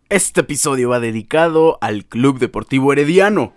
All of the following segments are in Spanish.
Este episodio va dedicado al Club Deportivo Herediano.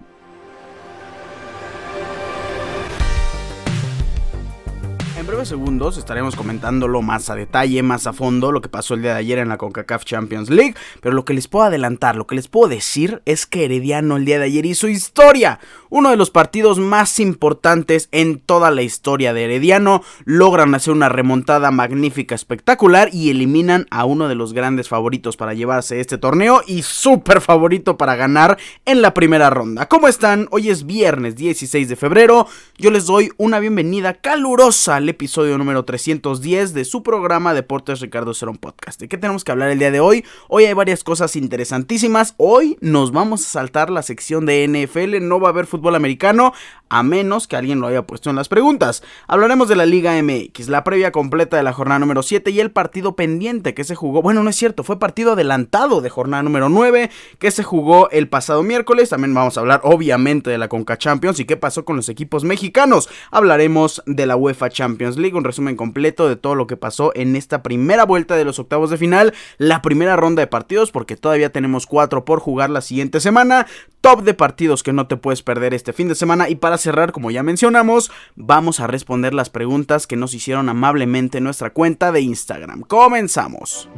En breves segundos estaremos comentándolo más a detalle, más a fondo, lo que pasó el día de ayer en la CONCACAF Champions League, pero lo que les puedo adelantar, lo que les puedo decir es que Herediano el día de ayer hizo historia. Uno de los partidos más importantes en toda la historia de Herediano, logran hacer una remontada magnífica, espectacular y eliminan a uno de los grandes favoritos para llevarse este torneo y súper favorito para ganar en la primera ronda. ¿Cómo están? Hoy es viernes 16 de febrero, yo les doy una bienvenida calurosa al episodio número 310 de su programa Deportes Ricardo Cerón Podcast. ¿De qué tenemos que hablar el día de hoy? Hoy hay varias cosas interesantísimas. Hoy nos vamos a saltar la sección de NFL, no va a haber fútbol americano, a menos que alguien lo haya puesto en las preguntas. Hablaremos de la Liga MX, la previa completa de la jornada número 7 y el partido pendiente que se jugó, bueno, no es cierto, fue partido adelantado de jornada número 9 que se jugó el pasado miércoles. También vamos a hablar obviamente de la CONCACAF Champions y qué pasó con los equipos mexicanos. Hablaremos de la UEFA Champions League, un resumen completo de todo lo que pasó en esta primera vuelta de los octavos de final, la primera ronda de partidos, porque todavía tenemos 4 por jugar la siguiente semana, top de partidos que no te puedes perder este fin de semana. Y para cerrar, como ya mencionamos, vamos a responder las preguntas que nos hicieron amablemente en nuestra cuenta de Instagram. Comenzamos.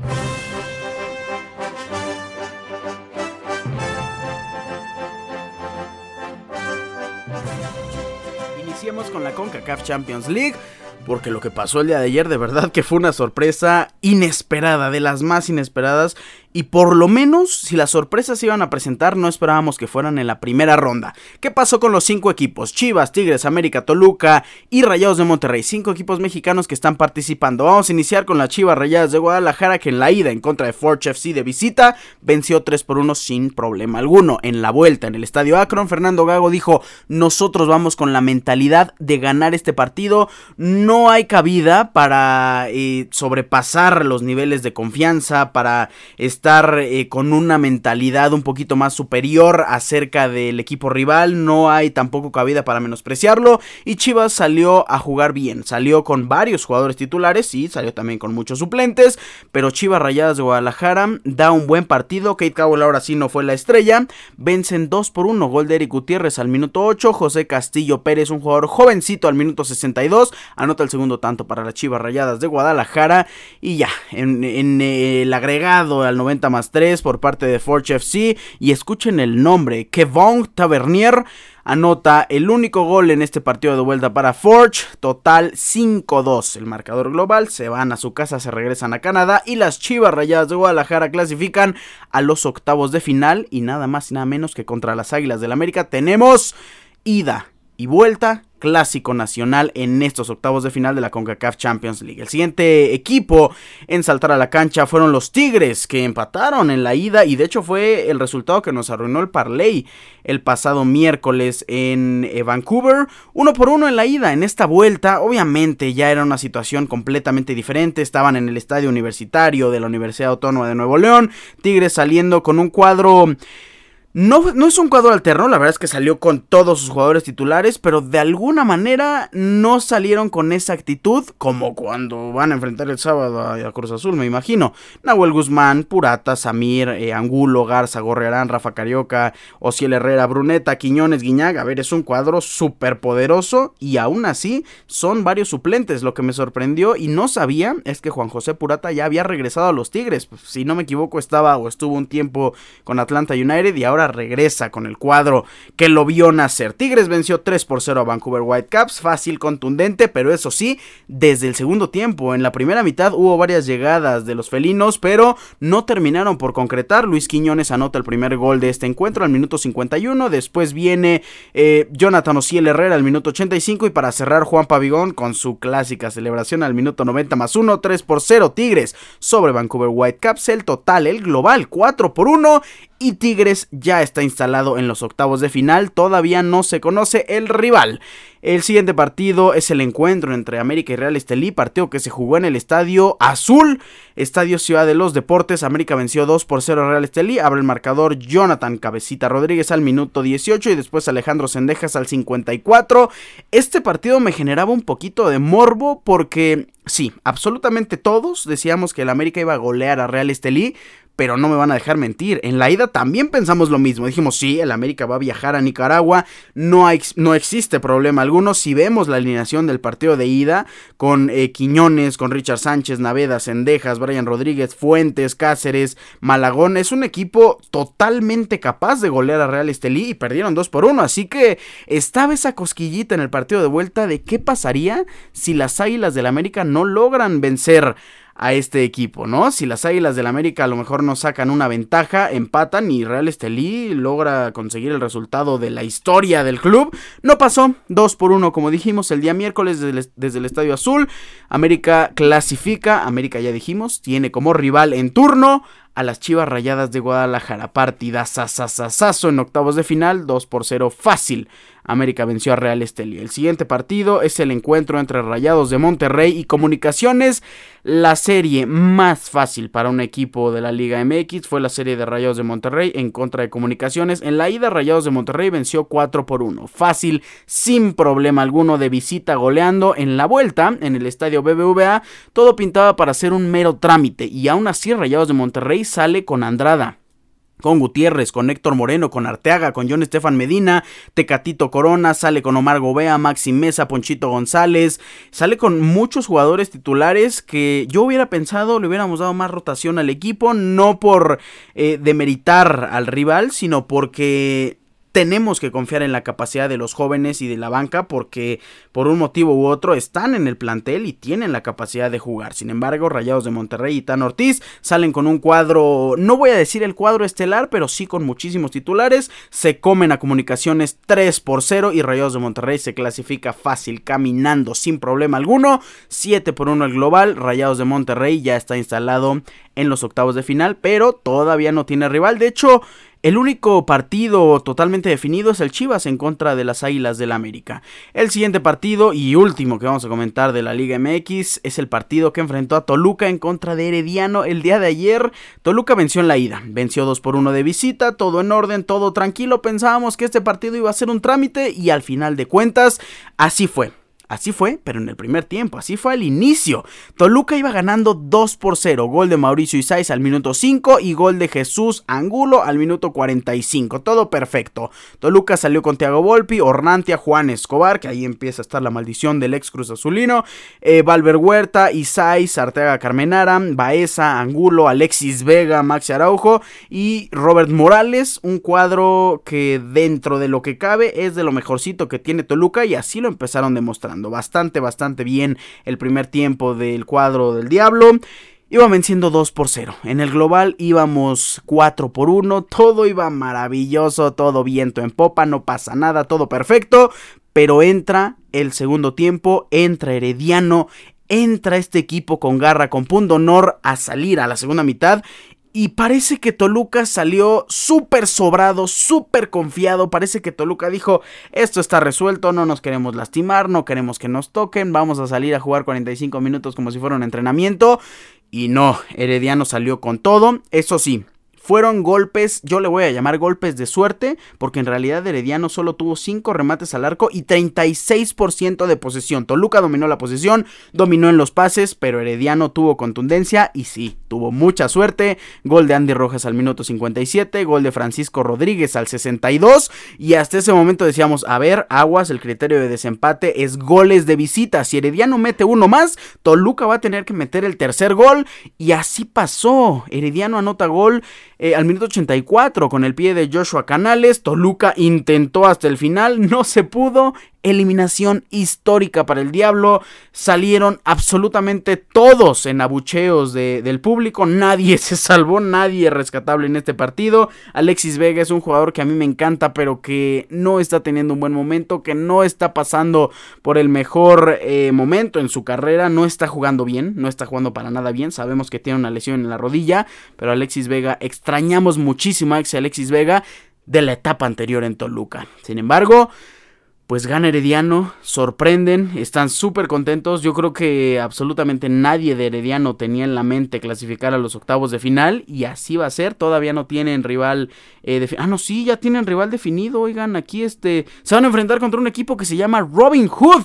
Iniciemos con la CONCACAF Champions League, porque lo que pasó el día de ayer de verdad que fue una sorpresa inesperada, de las más inesperadas, y por lo menos si las sorpresas se iban a presentar no esperábamos que fueran en la primera ronda. ¿Qué pasó con los 5 equipos? Chivas, Tigres, América, Toluca y Rayados de Monterrey, 5 equipos mexicanos que están participando. Vamos a iniciar con las Chivas Rayadas de Guadalajara, que en la ida en contra de Forge FC de visita venció 3-1 sin problema alguno. En la vuelta en el Estadio Akron, Fernando Gago dijo: nosotros vamos con la mentalidad de ganar este partido, no hay cabida para sobrepasar los niveles de confianza, para estar con una mentalidad un poquito más superior acerca del equipo rival, no hay tampoco cabida para menospreciarlo, y Chivas salió a jugar bien, salió con varios jugadores titulares, sí, salió también con muchos suplentes, pero Chivas Rayadas de Guadalajara da un buen partido. Kate Cowell ahora sí no fue la estrella, vencen 2-1, gol de Eric Gutiérrez al minuto 8, José Castillo Pérez, un jugador jovencito, al minuto 62, anota el segundo tanto para las Chivas Rayadas de Guadalajara, y ya, en el agregado al 90+3 por parte de Forge FC, y escuchen el nombre, Kevon Tavernier anota el único gol en este partido de vuelta para Forge, total 5-2 el marcador global, se van a su casa, se regresan a Canadá, y las Chivas Rayadas de Guadalajara clasifican a los octavos de final, y nada más y nada menos que contra las Águilas del América tenemos ida y vuelta, clásico nacional en estos octavos de final de la CONCACAF Champions League. El siguiente equipo en saltar a la cancha fueron los Tigres, que empataron en la ida, y de hecho fue el resultado que nos arruinó el parlay el pasado miércoles en Vancouver. 1-1 en la ida. En esta vuelta obviamente ya era una situación completamente diferente, estaban en el estadio universitario de la Universidad Autónoma de Nuevo León, Tigres saliendo con un cuadro... No es un cuadro alterno, la verdad es que salió con todos sus jugadores titulares, pero de alguna manera no salieron con esa actitud como cuando van a enfrentar el sábado a Cruz Azul, me imagino. Nahuel Guzmán, Purata, Samir, Angulo, Garza, Gorriarán, Rafa Carioca, Ociel Herrera, Bruneta, Quiñones, Guiñaga. A ver, es un cuadro súper poderoso y aún así son varios suplentes. Lo que me sorprendió y no sabía es que Juan José Purata ya había regresado a los Tigres. Pues, si no me equivoco, estuvo un tiempo con Atlanta United y ahora regresa con el cuadro que lo vio nacer. Tigres venció 3-0 a Vancouver Whitecaps, fácil, contundente, pero eso sí, desde el segundo tiempo. En la primera mitad hubo varias llegadas de los felinos, pero no terminaron por concretar. Luis Quiñones anota el primer gol de este encuentro al minuto 51, después viene Jonathan Ociel Herrera al minuto 85, y para cerrar Juan Pavigón con su clásica celebración al minuto 90+1, 3-0 Tigres sobre Vancouver Whitecaps. El total, el global, 4-1, y Tigres ya está instalado en los octavos de final, todavía no se conoce el rival. El siguiente partido es el encuentro entre América y Real Estelí, partido que se jugó en el Estadio Azul, Estadio Ciudad de los Deportes. América venció 2-0 a Real Estelí, abre el marcador Jonathan Cabecita Rodríguez al minuto 18 y después Alejandro Cendejas al 54. Este partido me generaba un poquito de morbo porque sí, absolutamente todos decíamos que el América iba a golear a Real Estelí, pero no me van a dejar mentir, en la ida también pensamos lo mismo, dijimos sí, el América va a viajar a Nicaragua, no existe problema alguno. Si vemos la alineación del partido de ida, con Quiñones, con Richard Sánchez, Naveda, Cendejas, Brian Rodríguez, Fuentes, Cáceres, Malagón, es un equipo totalmente capaz de golear a Real Estelí y perdieron 2-1, así que estaba esa cosquillita en el partido de vuelta de qué pasaría si las Águilas del América no logran vencer a este equipo, ¿no? Si las Águilas del América a lo mejor no sacan una ventaja, empatan y Real Estelí logra conseguir el resultado de la historia del club. No pasó, 2-1 como dijimos el día miércoles desde el Estadio Azul. América clasifica, América ya dijimos, tiene como rival en turno a las Chivas Rayadas de Guadalajara. Partida sasasasazo en octavos de final, 2-0 fácil. América venció a Real Estelí. El siguiente partido es el encuentro entre Rayados de Monterrey y Comunicaciones. La serie más fácil para un equipo de la Liga MX fue la serie de Rayados de Monterrey en contra de Comunicaciones. En la ida, Rayados de Monterrey venció 4-1. Fácil, sin problema alguno, de visita goleando. En la vuelta, en el estadio BBVA, todo pintaba para ser un mero trámite. Y aún así, Rayados de Monterrey sale con Andrada, con Gutiérrez, con Héctor Moreno, con Arteaga, con John Estefan Medina, Tecatito Corona, sale con Omar Gobea, Maxi Mesa, Ponchito González, sale con muchos jugadores titulares que yo hubiera pensado le hubiéramos dado más rotación al equipo, no por demeritar al rival, sino porque tenemos que confiar en la capacidad de los jóvenes y de la banca porque por un motivo u otro están en el plantel y tienen la capacidad de jugar. Sin embargo, Rayados de Monterrey y Tan Ortiz salen con un cuadro, no voy a decir el cuadro estelar, pero sí con muchísimos titulares. Se comen a Comunicaciones 3-0 y Rayados de Monterrey se clasifica fácil, caminando sin problema alguno. 7-1 el global. Rayados de Monterrey ya está instalado en los octavos de final, pero todavía no tiene rival. De hecho, el único partido totalmente definido es el Chivas en contra de las Águilas del América. El siguiente partido y último que vamos a comentar de la Liga MX es el partido que enfrentó a Toluca en contra de Herediano el día de ayer. Toluca venció en la ida, venció 2-1 de visita, todo en orden, todo tranquilo. Pensábamos que este partido iba a ser un trámite y al final de cuentas así fue. Así fue, pero en el primer tiempo, así fue al inicio. Toluca iba ganando 2-0, gol de Mauricio Isais al minuto 5 y gol de Jesús Angulo al minuto 45, todo perfecto. Toluca salió con Thiago Volpi, Ornantia, Juan Escobar, que ahí empieza a estar la maldición del ex Cruz Azulino, Valver Huerta, Isais, Arteaga Carmenara, Baeza, Angulo, Alexis Vega, Maxi Araujo y Robert Morales, un cuadro que dentro de lo que cabe es de lo mejorcito que tiene Toluca y así lo empezaron demostrando. Bastante bien el primer tiempo del cuadro del Diablo. Iba venciendo 2-0. En el global íbamos 4-1. Todo iba maravilloso, todo viento en popa, no pasa nada, todo perfecto. Pero entra el segundo tiempo, entra Herediano, entra este equipo con garra, con punto honor a salir a la segunda mitad. Y parece que Toluca salió súper sobrado, súper confiado. Parece que Toluca dijo, esto está resuelto, no nos queremos lastimar, no queremos que nos toquen, vamos a salir a jugar 45 minutos como si fuera un entrenamiento. Y no, Herediano salió con todo, eso sí. Fueron golpes, yo le voy a llamar golpes de suerte, porque en realidad Herediano solo tuvo 5 remates al arco y 36% de posesión. Toluca dominó la posesión, dominó en los pases, pero Herediano tuvo contundencia y sí, tuvo mucha suerte. Gol de Andy Rojas al minuto 57, gol de Francisco Rodríguez al 62 y hasta ese momento decíamos, a ver, aguas, el criterio de desempate es goles de visita. Si Herediano mete uno más, Toluca va a tener que meter el tercer gol y así pasó. Herediano anota gol al minuto 84 con el pie de Joshua Canales. Toluca intentó hasta el final, no se pudo. Eliminación histórica para el Diablo. Salieron absolutamente todos en abucheos del público. Nadie se salvó, nadie es rescatable en este partido. Alexis Vega es un jugador que a mí me encanta, pero que no está teniendo un buen momento, que no está pasando por el mejor momento en su carrera. No está jugando bien, no está jugando para nada bien. Sabemos que tiene una lesión en la rodilla, pero Alexis Vega, extrañamos muchísimo a Alexis Vega de la etapa anterior en Toluca. Sin embargo, Pues gana Herediano, sorprenden, están súper contentos. Yo creo que absolutamente nadie de Herediano tenía en la mente clasificar a los octavos de final y así va a ser. Todavía no tienen rival no, sí, ya tienen rival definido. Oigan, aquí se van a enfrentar contra un equipo que se llama Robin Hood.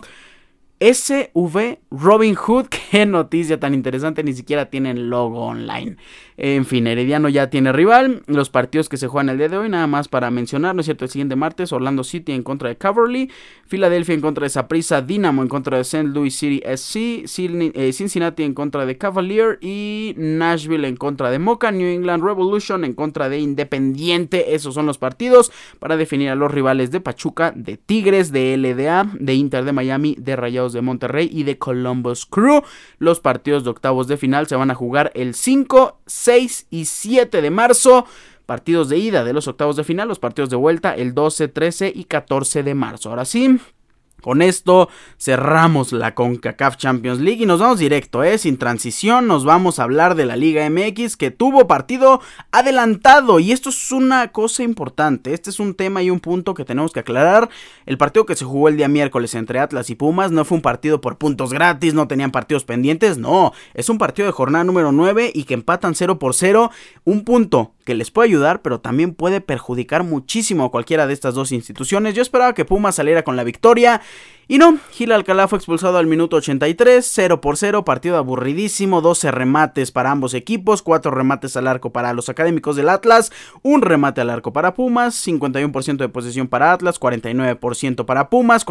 SV Robin Hood, qué noticia tan interesante, ni siquiera tienen logo online. En fin, Herediano ya tiene rival. Los partidos que se juegan el día de hoy, nada más para mencionar, ¿no es cierto? El siguiente martes, Orlando City en contra de Cavalry, Filadelfia en contra de Saprissa, Dynamo en contra de St. Louis City SC, Cincinnati en contra de Cavalier y Nashville en contra de Mocha, New England Revolution en contra de Independiente. Esos son los partidos para definir a los rivales de Pachuca, de Tigres, de LDA, de Inter de Miami, de Rayados de Monterrey y de Columbus Crew. Los partidos de octavos de final se van a jugar el 5, 6 y 7 de marzo. Partidos de ida de los octavos de final, los partidos de vuelta el 12, 13 y 14 de marzo. Ahora sí, con esto cerramos la CONCACAF Champions League y nos vamos directo, sin transición. Nos vamos a hablar de la Liga MX que tuvo partido adelantado y esto es una cosa importante. Este es un tema y un punto que tenemos que aclarar. El partido que se jugó el día miércoles entre Atlas y Pumas no fue un partido por puntos gratis, no tenían partidos pendientes, no. Es un partido de jornada número 9 y que empatan 0-0. Un punto que les puede ayudar, pero también puede perjudicar muchísimo a cualquiera de estas dos instituciones. Yo esperaba que Pumas saliera con la victoria y no, Gil Alcalá fue expulsado al minuto 83, 0-0, partido aburridísimo, 12 remates para ambos equipos, 4 remates al arco para los académicos del Atlas, un remate al arco para Pumas, 51% de posesión para Atlas, 49% para Pumas,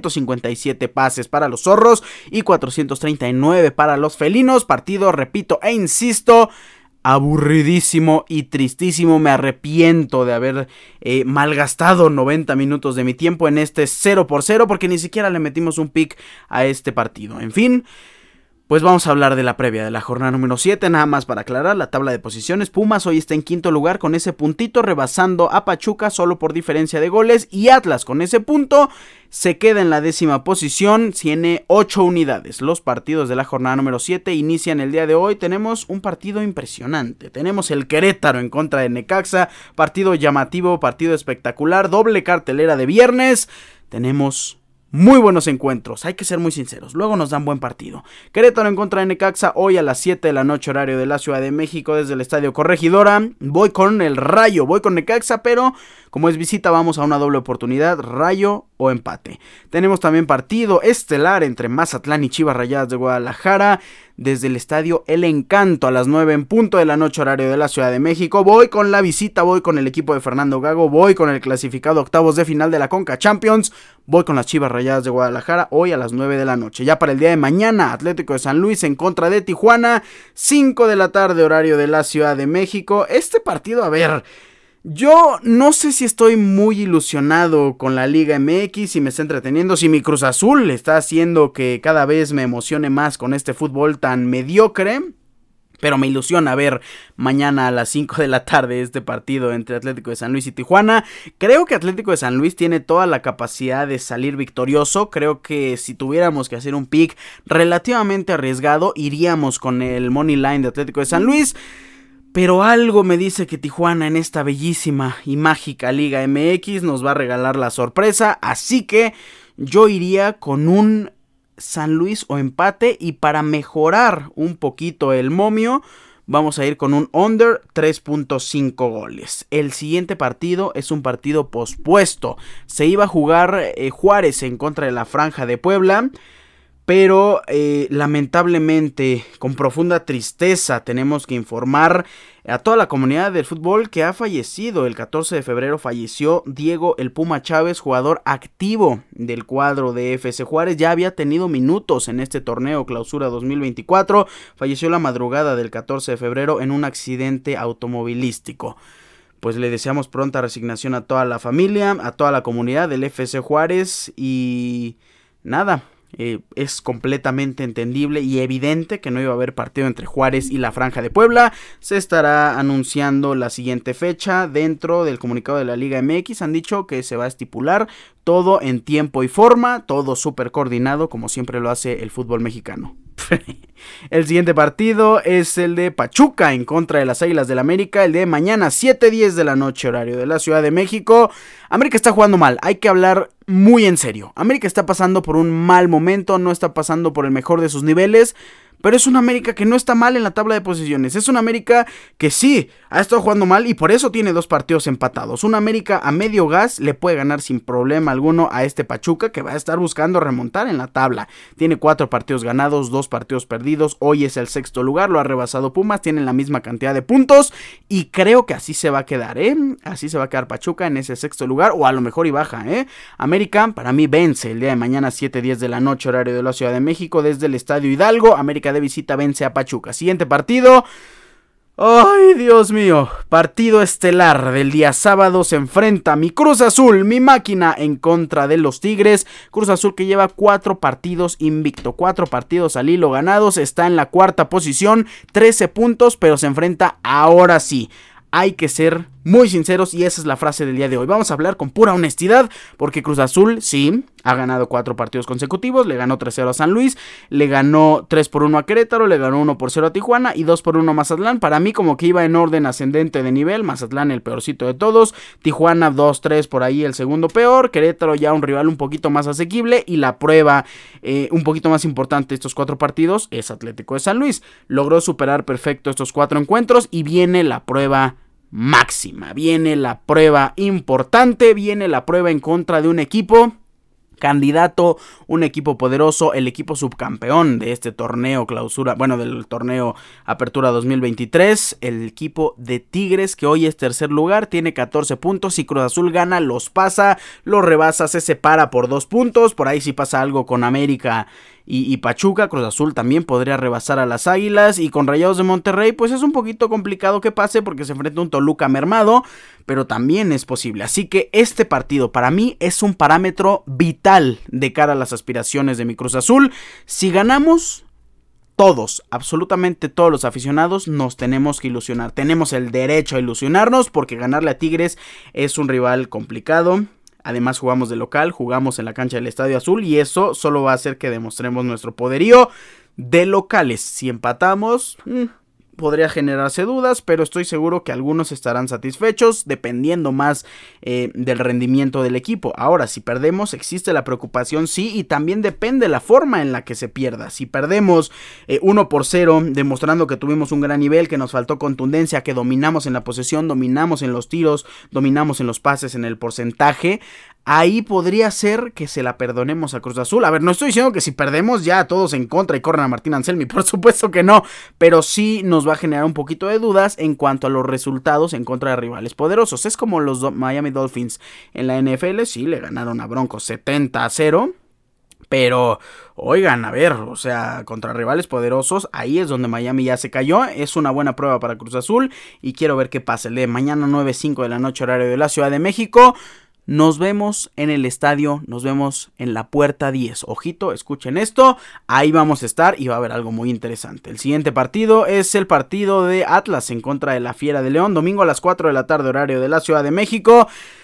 457 pases para los zorros y 439 para los felinos. Partido, repito e insisto, aburridísimo y tristísimo. Me arrepiento de haber malgastado 90 minutos de mi tiempo en este 0-0 porque ni siquiera le metimos un pick a este partido. En fin, pues vamos a hablar de la previa de la jornada número 7, nada más para aclarar la tabla de posiciones. Pumas hoy está en quinto lugar con ese puntito, rebasando a Pachuca solo por diferencia de goles, y Atlas con ese punto se queda en la 10ª posición, tiene 8 unidades. Los partidos de la jornada número 7 inician el día de hoy. Tenemos un partido impresionante, tenemos el Querétaro en contra de Necaxa, partido llamativo, partido espectacular, doble cartelera de viernes. Tenemos muy buenos encuentros, hay que ser muy sinceros, luego nos dan buen partido. Querétaro en contra de Necaxa hoy a las 7 de la noche horario de la Ciudad de México desde el Estadio Corregidora. Voy con el Rayo, voy con Necaxa, pero como es visita vamos a una doble oportunidad, Rayo o empate. Tenemos también partido estelar entre Mazatlán y Chivas Rayadas de Guadalajara desde el Estadio El Encanto a las 9 en punto de la noche horario de la Ciudad de México. Voy con la visita, voy con el equipo de Fernando Gago, voy con el clasificado octavos de final de la Conca Champions, voy con las Chivas Rayadas de Guadalajara hoy a las 9 de la noche. Ya para el día de mañana, Atlético de San Luis en contra de Tijuana, 5 de la tarde horario de la Ciudad de México. Este partido, a ver, yo no sé si estoy muy ilusionado con la Liga MX, si me está entreteniendo, si mi Cruz Azul está haciendo que cada vez me emocione más con este fútbol tan mediocre. Pero me ilusiona ver mañana a las 5 de la tarde este partido entre Atlético de San Luis y Tijuana. Creo que Atlético de San Luis tiene toda la capacidad de salir victorioso. Creo que si tuviéramos que hacer un pick relativamente arriesgado, iríamos con el money line de Atlético de San Luis. Pero algo me dice que Tijuana en esta bellísima y mágica Liga MX nos va a regalar la sorpresa. Así que yo iría con un San Luis o empate, y para mejorar un poquito el momio vamos a ir con un under 3.5 goles. El siguiente partido es un partido pospuesto. Se iba a jugar Juárez en contra de la Franja de Puebla, pero lamentablemente, con profunda tristeza, tenemos que informar a toda la comunidad del fútbol que ha fallecido. El 14 de febrero falleció Diego El Puma Chávez, jugador activo del cuadro de FC Juárez. Ya había tenido minutos en este torneo Clausura 2024. Falleció la madrugada del 14 de febrero en un accidente automovilístico. Pues le deseamos pronta resignación a toda la familia, a toda la comunidad del FC Juárez y nada. Es completamente entendible y evidente que no iba a haber partido entre Juárez y la Franja de Puebla. Se estará anunciando la siguiente fecha dentro del comunicado de la Liga MX. Han dicho que se va a estipular todo en tiempo y forma, todo súper coordinado como siempre lo hace el fútbol mexicano. El siguiente partido es el de Pachuca en contra de las Águilas del América, el de mañana 7:10 de la noche, horario de la Ciudad de México. América está jugando mal, hay que hablar muy en serio. América está pasando por un mal momento, no está pasando por el mejor de sus niveles, pero es una América que no está mal en la tabla de posiciones. Es una América que sí, ha estado jugando mal y por eso tiene 2 partidos empatados. Una América a medio gas le puede ganar sin problema alguno a este Pachuca, que va a estar buscando remontar en la tabla. Tiene 4 partidos ganados, 2 partidos perdidos. Hoy es el 6º lugar, lo ha rebasado Pumas. Tienen la misma cantidad de puntos y creo que así se va a quedar, Así se va a quedar Pachuca en ese 6º lugar, o a lo mejor y baja, América para mí vence el día de mañana 7:10 de la noche, horario de la Ciudad de México, desde el Estadio Hidalgo. América de visita vence a Pachuca. Siguiente partido. ¡Ay, Dios mío! Partido estelar del día sábado. Se enfrenta mi Cruz Azul, mi máquina, en contra de los Tigres. Cruz Azul que lleva 4 partidos invicto, 4 partidos al hilo ganados. Está en la 4ª posición, 13 puntos, pero se enfrenta ahora sí. Hay que ser muy sinceros y esa es la frase del día de hoy. Vamos a hablar con pura honestidad porque Cruz Azul, sí, ha ganado 4 partidos consecutivos. Le ganó 3-0 a San Luis, le ganó 3-1 a Querétaro, le ganó 1-0 a Tijuana y 2-1 a Mazatlán. Para mí como que iba en orden ascendente de nivel. Mazatlán el peorcito de todos, Tijuana 2-3 por ahí el segundo peor, Querétaro ya un rival un poquito más asequible y la prueba un poquito más importante de estos 4 partidos es Atlético de San Luis. Logró superar perfecto estos 4 encuentros y viene la prueba máxima, viene la prueba importante, viene la prueba en contra de un equipo candidato, un equipo poderoso, el equipo subcampeón de este torneo clausura, bueno, del torneo Apertura 2023, el equipo de Tigres, que hoy es tercer lugar, tiene 14 puntos, si Cruz Azul gana, los pasa, los rebasa, se separa por 2 puntos, por ahí si pasa algo con América y Pachuca, Cruz Azul también podría rebasar a las Águilas, y con Rayados de Monterrey, pues es un poquito complicado que pase porque se enfrenta a un Toluca mermado, pero también es posible. Así que este partido para mí es un parámetro vital de cara a las aspiraciones de mi Cruz Azul. Si ganamos, todos, absolutamente todos los aficionados nos tenemos que ilusionar. Tenemos el derecho a ilusionarnos porque ganarle a Tigres es un rival complicado. Además jugamos de local, jugamos en la cancha del Estadio Azul y eso solo va a hacer que demostremos nuestro poderío de locales. Si empatamos, podría generarse dudas, pero estoy seguro que algunos estarán satisfechos, dependiendo más del rendimiento del equipo. Ahora, si perdemos, existe la preocupación, sí, y también depende la forma en la que se pierda. Si perdemos 1-0, demostrando que tuvimos un gran nivel, que nos faltó contundencia, que dominamos en la posesión, dominamos en los tiros, dominamos en los pases, en el porcentaje, ahí podría ser que se la perdonemos a Cruz Azul. A ver, no estoy diciendo que si perdemos ya todos en contra y corren a Martín Anselmi, por supuesto que no, pero sí nos va a generar un poquito de dudas en cuanto a los resultados en contra de rivales poderosos. Es como los Miami Dolphins en la NFL, sí, le ganaron a Broncos 70-0, pero oigan, a ver, o sea, contra rivales poderosos, ahí es donde Miami ya se cayó. Es una buena prueba para Cruz Azul y quiero ver qué pasa. El de mañana 9:05 de la noche, horario de la Ciudad de México. Nos vemos en el estadio, nos vemos en la puerta 10. Ojito, escuchen esto, ahí vamos a estar y va a haber algo muy interesante. El siguiente partido es el partido de Atlas en contra de la Fiera de León, domingo a las 4 de la tarde, horario de la Ciudad de México.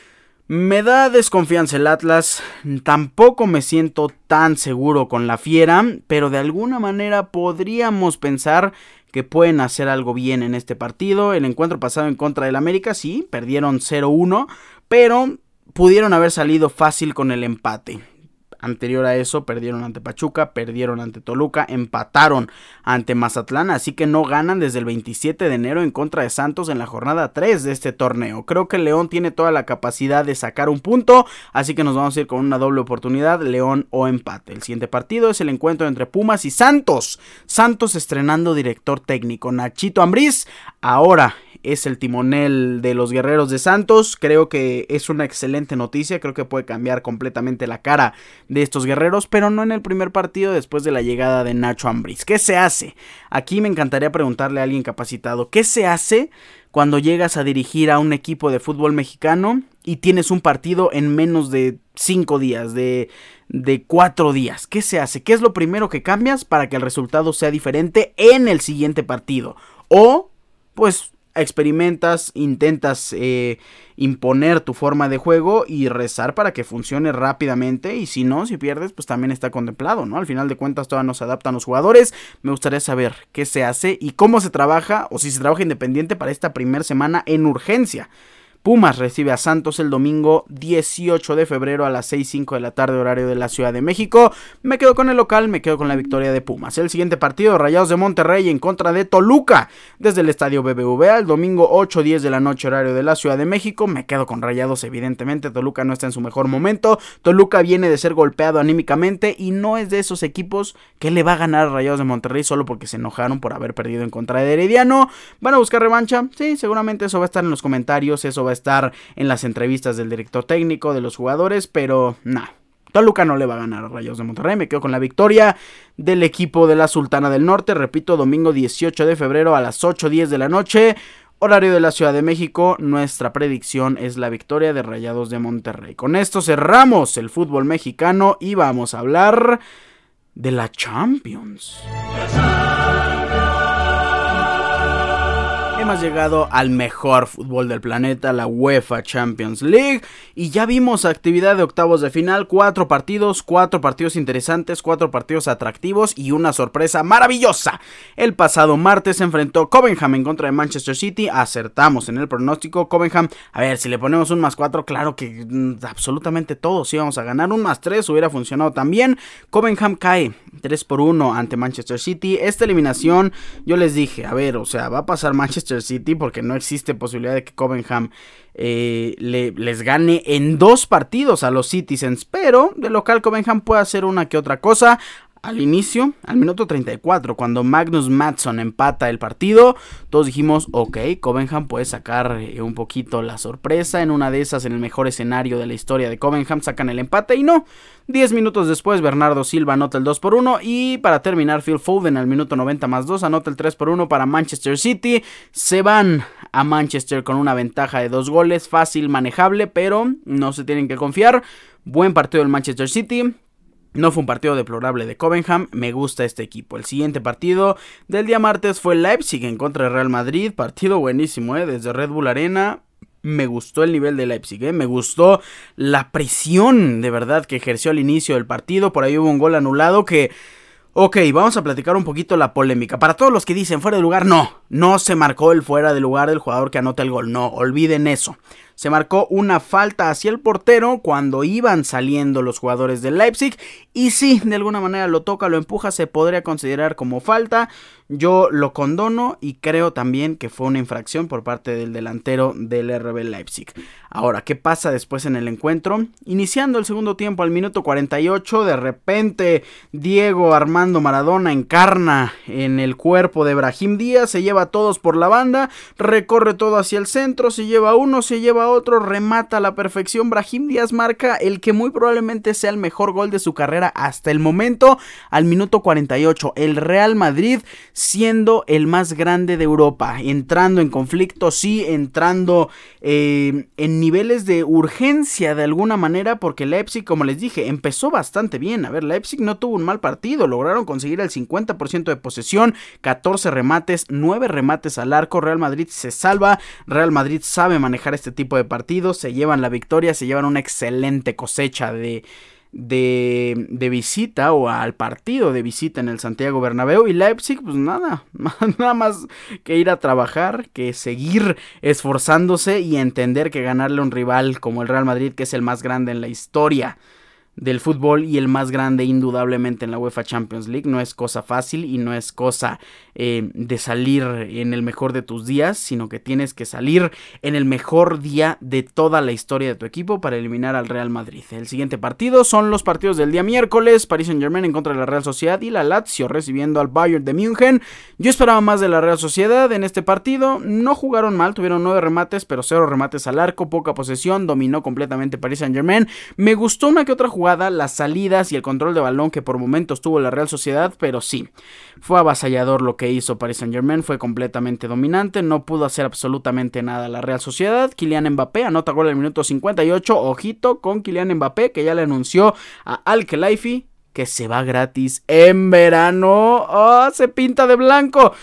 Me da desconfianza el Atlas, tampoco me siento tan seguro con la Fiera, pero de alguna manera podríamos pensar que pueden hacer algo bien en este partido. El encuentro pasado en contra del América, sí, perdieron 0-1, pero pudieron haber salido fácil con el empate. Anterior a eso, perdieron ante Pachuca, perdieron ante Toluca, empataron ante Mazatlán, así que no ganan desde el 27 de enero en contra de Santos en la jornada 3 de este torneo. Creo que León tiene toda la capacidad de sacar un punto, así que nos vamos a ir con una doble oportunidad, León o empate. El siguiente partido es el encuentro entre Pumas y Santos. Santos estrenando director técnico, Nachito Ambriz, ahora es el timonel de los Guerreros de Santos. Creo que es una excelente noticia, creo que puede cambiar completamente la cara de estos guerreros, pero no en el primer partido después de la llegada de Nacho Ambriz. ¿Qué se hace? Aquí me encantaría preguntarle a alguien capacitado, ¿qué se hace cuando llegas a dirigir a un equipo de fútbol mexicano y tienes un partido en menos de 5 días, de 4 días? ¿Qué se hace? ¿Qué es lo primero que cambias para que el resultado sea diferente en el siguiente partido? O, pues, experimentas, intentas imponer tu forma de juego y rezar para que funcione rápidamente, y si no, si pierdes, pues también está contemplado, ¿no? Al final de cuentas todavía no se adaptan los jugadores. Me gustaría saber qué se hace y cómo se trabaja, o si se trabaja independiente para esta primera semana en urgencia. Pumas recibe a Santos el domingo 18 de febrero a las 6:05 de la tarde, horario de la Ciudad de México. Me quedo con el local, me quedo con la victoria de Pumas. El siguiente partido, Rayados de Monterrey en contra de Toluca, desde el estadio BBVA, el domingo 8:10 de la noche, horario de la Ciudad de México. Me quedo con Rayados, evidentemente. Toluca no está en su mejor momento. Toluca viene de ser golpeado anímicamente y no es de esos equipos que le va a ganar a Rayados de Monterrey solo porque se enojaron por haber perdido en contra de Herediano. ¿Van a buscar revancha? Sí, seguramente eso va a estar en los comentarios, eso va a estar en las entrevistas del director técnico, de los jugadores, pero no. Toluca no le va a ganar a Rayados de Monterrey. Me quedo con la victoria del equipo de la Sultana del Norte. Repito, domingo 18 de febrero a las 8:10 de la noche, horario de la Ciudad de México. Nuestra predicción es la victoria de Rayados de Monterrey. Con esto cerramos el fútbol mexicano y vamos a hablar de la Champions. Hemos llegado al mejor fútbol del planeta, la UEFA Champions League, y ya vimos actividad de octavos de final, 4 partidos interesantes, 4 partidos atractivos y una sorpresa maravillosa. El pasado martes se enfrentó Covenham en contra de Manchester City, acertamos en el pronóstico. Covenham, a ver, si le ponemos un +4, claro que absolutamente todos íbamos a ganar. Un +3 hubiera funcionado también. Covenham cae 3-1 ante Manchester City. Esta eliminación, yo les dije, a ver, o sea, va a pasar Manchester City porque no existe posibilidad de que Covenham les gane en 2 partidos a los Citizens, pero de local Covenham puede hacer una que otra cosa. Al inicio, al minuto 34, cuando Magnus Madsson empata el partido, todos dijimos, ok, Covenham puede sacar un poquito la sorpresa. En una de esas, en el mejor escenario de la historia de Covenham, sacan el empate y no. 10 minutos después, Bernardo Silva anota el 2-1 y para terminar, Phil Foden al minuto 90 +2 anota el 3-1 para Manchester City. Se van a Manchester con una ventaja de 2 goles, fácil, manejable, pero no se tienen que confiar. Buen partido del Manchester City. No fue un partido deplorable de Covenham, me gusta este equipo. El siguiente partido del día martes fue Leipzig en contra de Real Madrid, partido buenísimo, desde Red Bull Arena. Me gustó el nivel de Leipzig, me gustó la presión de verdad que ejerció al inicio del partido. Por ahí hubo un gol anulado que... Ok, vamos a platicar un poquito la polémica. Para todos los que dicen fuera de lugar, no se marcó el fuera de lugar del jugador que anota el gol, no, olviden eso. Se marcó una falta hacia el portero cuando iban saliendo los jugadores del Leipzig. Y sí, de alguna manera lo toca, lo empuja, se podría considerar como falta. Yo lo condono y creo también que fue una infracción por parte del delantero del RB Leipzig. Ahora, ¿qué pasa después en el encuentro? Iniciando el segundo tiempo al minuto 48, de repente Diego Armando Maradona encarna en el cuerpo de Brahim Díaz, se lleva a todos por la banda, recorre todo hacia el centro, se lleva uno, se lleva otro, remata a la perfección. Brahim Díaz marca el que muy probablemente sea el mejor gol de su carrera hasta el momento, al minuto 48. El Real Madrid siendo el más grande de Europa, entrando en conflicto, sí, entrando en niveles de urgencia de alguna manera, porque Leipzig, como les dije, empezó bastante bien. A ver, Leipzig no tuvo un mal partido, lograron conseguir el 50% de posesión, 14 remates, 9 remates al arco. Real Madrid se salva, Real Madrid sabe manejar este tipo de partidos, se llevan la victoria, se llevan una excelente cosecha de visita, o al partido de visita en el Santiago Bernabéu. Y Leipzig, pues nada más que ir a trabajar, que seguir esforzándose y entender que ganarle a un rival como el Real Madrid, que es el más grande en la historia del fútbol y el más grande indudablemente en la UEFA Champions League, no es cosa fácil y no es cosa de salir en el mejor de tus días, sino que tienes que salir en el mejor día de toda la historia de tu equipo para eliminar al Real Madrid. El siguiente partido son los partidos del día miércoles: Paris Saint-Germain en contra de la Real Sociedad y la Lazio recibiendo al Bayern de München. Yo esperaba más de la Real Sociedad en este partido, no jugaron mal, tuvieron 9 remates, pero 0 remates al arco, poca posesión, dominó completamente Paris Saint-Germain. Me gustó una que otra jugada, las salidas y el control de balón que por momentos tuvo la Real Sociedad, pero sí, fue avasallador lo que hizo Paris Saint-Germain, fue completamente dominante, no pudo hacer absolutamente nada la Real Sociedad. Kylian Mbappé anota gol en el minuto 58, ojito con Kylian Mbappé, que ya le anunció a Al-Khelaifi que se va gratis en verano. ¡Oh, se pinta de blanco!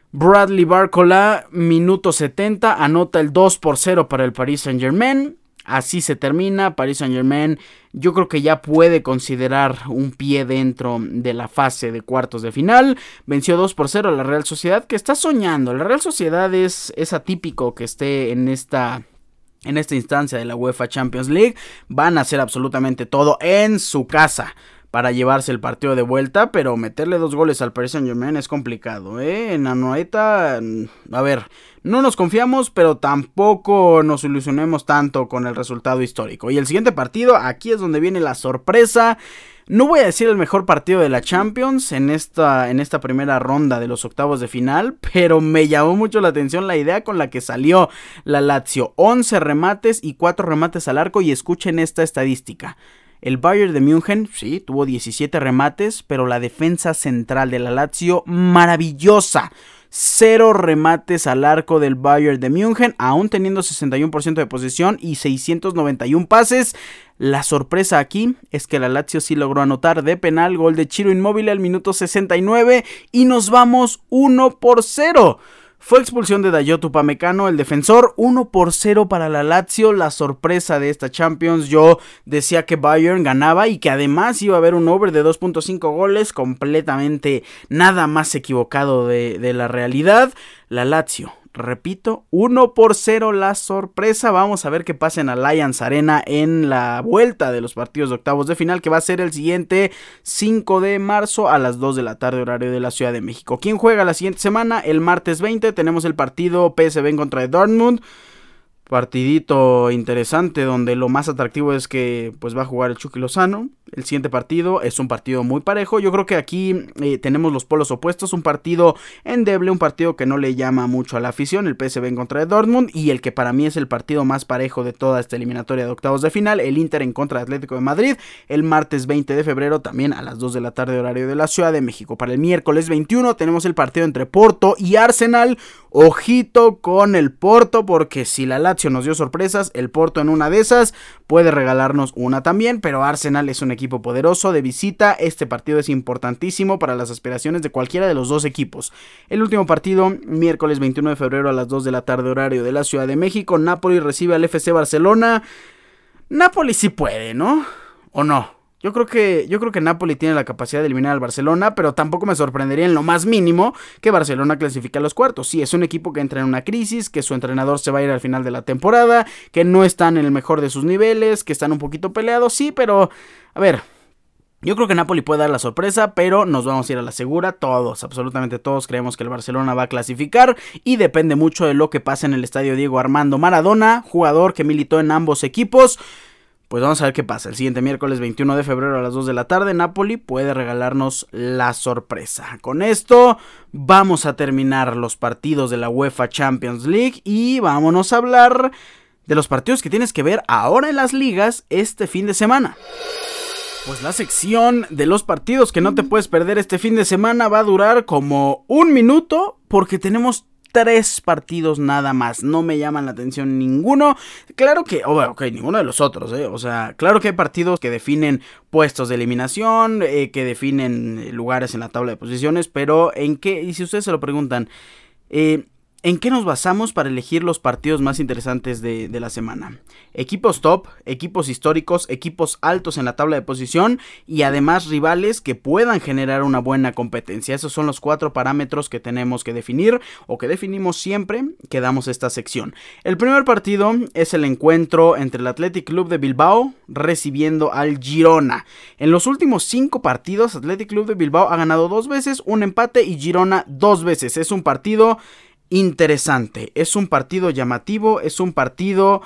Bradley Barcola, minuto 70, anota el 2-0 para el Paris Saint-Germain. Así se termina. Paris Saint-Germain yo creo que ya puede considerar un pie dentro de la fase de cuartos de final. Venció 2-0 a la Real Sociedad, que está soñando. La Real Sociedad es atípico que esté en esta instancia de la UEFA Champions League. Van a hacer absolutamente todo en su casa para llevarse el partido de vuelta, pero meterle 2 goles al Paris Saint-Germain es complicado, En Anoeta, a ver, no nos confiamos, pero tampoco nos ilusionemos tanto con el resultado histórico. Y el siguiente partido, aquí es donde viene la sorpresa. No voy a decir el mejor partido de la Champions en esta primera ronda de los octavos de final, pero me llamó mucho la atención la idea con la que salió la Lazio. 11 remates y 4 remates al arco, y escuchen esta estadística. El Bayern de München, sí, tuvo 17 remates, pero la defensa central de la Lazio, maravillosa. 0 remates al arco del Bayern de München, aún teniendo 61% de posesión y 691 pases. La sorpresa aquí es que la Lazio sí logró anotar de penal, gol de Ciro Immobile al minuto 69, y nos vamos 1-0. Fue expulsión de Dayot Upamecano, el defensor. 1-0 para la Lazio, la sorpresa de esta Champions. Yo decía que Bayern ganaba y que además iba a haber un over de 2.5 goles, completamente nada más equivocado de la realidad. La Lazio, repito, 1-0 la sorpresa. Vamos a ver qué pasa en Allianz Arena en la vuelta de los partidos de octavos de final, que va a ser el siguiente 5 de marzo a las 2 de la tarde, horario de la Ciudad de México. ¿Quién juega la siguiente semana? El martes 20 tenemos el partido PSV en contra de Dortmund. Partidito interesante, donde lo más atractivo es que pues va a jugar el Chucky Lozano. El siguiente partido es un partido muy parejo. Yo creo que aquí tenemos los polos opuestos. Un partido endeble, un partido que no le llama mucho a la afición, el PSV en contra de Dortmund, y el que para mí es el partido más parejo de toda esta eliminatoria de octavos de final, el Inter en contra de Atlético de Madrid, el martes 20 de febrero, también a las 2 de la tarde, horario de la Ciudad de México. Para el miércoles 21 tenemos el partido entre Porto y Arsenal. Ojito con el Porto, porque si la Lazio nos dio sorpresas, el Porto en una de esas puede regalarnos una también, pero Arsenal es un equipo poderoso de visita. Este partido es importantísimo para las aspiraciones de cualquiera de los dos equipos. El último partido, miércoles 21 de febrero a las 2 de la tarde, horario de la Ciudad de México. Napoli recibe al FC Barcelona. Napoli sí puede, ¿no? ¿O no? Yo creo que Napoli tiene la capacidad de eliminar al Barcelona, pero tampoco me sorprendería en lo más mínimo que Barcelona clasifique a los cuartos. Sí, es un equipo que entra en una crisis, que su entrenador se va a ir al final de la temporada, que no están en el mejor de sus niveles, que están un poquito peleados, sí, pero a ver, yo creo que Napoli puede dar la sorpresa, pero nos vamos a ir a la segura. Todos, absolutamente todos creemos que el Barcelona va a clasificar, y depende mucho de lo que pase en el estadio Diego Armando Maradona, jugador que militó en ambos equipos. Pues vamos a ver qué pasa. El siguiente miércoles 21 de febrero a las 2 de la tarde, Napoli puede regalarnos la sorpresa. Con esto vamos a terminar los partidos de la UEFA Champions League y vámonos a hablar de los partidos que tienes que ver ahora en las ligas este fin de semana. Pues la sección de los partidos que no te puedes perder este fin de semana va a durar como un minuto, porque tenemos 3 partidos nada más. No me llaman la atención ninguno. Claro que, ninguno de los otros, O sea, claro que hay partidos que definen puestos de eliminación, que definen lugares en la tabla de posiciones, pero ¿en qué? Y si ustedes se lo preguntan, ¿en qué nos basamos para elegir los partidos más interesantes de la semana? Equipos top, equipos históricos, equipos altos en la tabla de posición y además rivales que puedan generar una buena competencia. Esos son los 4 parámetros que tenemos que definir, o que definimos siempre que damos esta sección. El primer partido es el encuentro entre el Athletic Club de Bilbao recibiendo al Girona. En los últimos 5 partidos, Athletic Club de Bilbao ha ganado 2 veces, un empate, y Girona 2 veces. Es un partido interesante, es un partido llamativo, es un partido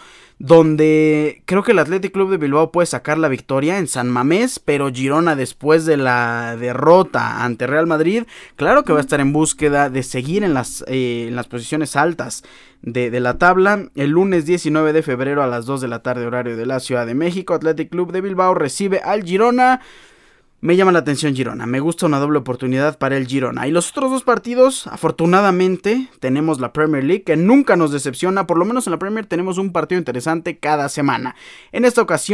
donde creo que el Athletic Club de Bilbao puede sacar la victoria en San Mamés, pero Girona, después de la derrota ante Real Madrid, claro que va a estar en búsqueda de seguir en las posiciones altas de la tabla. El lunes 19 de febrero a las 2 de la tarde, horario de la Ciudad de México, Athletic Club de Bilbao recibe al Girona. Me llama la atención Girona, me gusta una doble oportunidad para el Girona. Y los otros 2 partidos, afortunadamente, tenemos la Premier League, que nunca nos decepciona. Por lo menos en la Premier tenemos un partido interesante cada semana. En esta ocasión